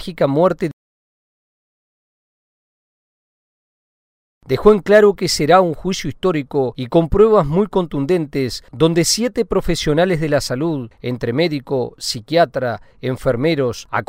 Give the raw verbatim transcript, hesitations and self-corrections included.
trágica muerte dejó en claro que será un juicio histórico y con pruebas muy contundentes, donde siete profesionales de la salud, entre médico, psiquiatra, enfermeros,